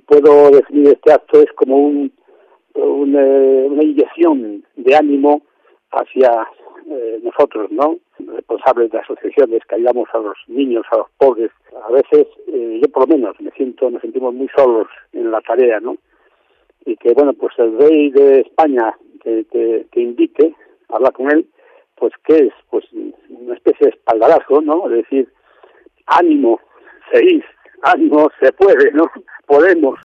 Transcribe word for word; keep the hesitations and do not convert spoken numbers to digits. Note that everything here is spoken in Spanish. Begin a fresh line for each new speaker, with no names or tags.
puedo definir este acto es como un, un eh, una inyección de ánimo hacia eh, nosotros, ¿no? Responsables de asociaciones que ayudamos a los niños, a los pobres. A veces, eh, yo por lo menos, me siento, nos sentimos muy solos en la tarea, ¿no? Y que, bueno, pues el rey de España que, que, que invite a hablar con él, pues ¿qué es? Pues una especie de espaldarazo, ¿no? Es decir, ánimo, seguís, ánimo, se puede, ¿no? Podemos.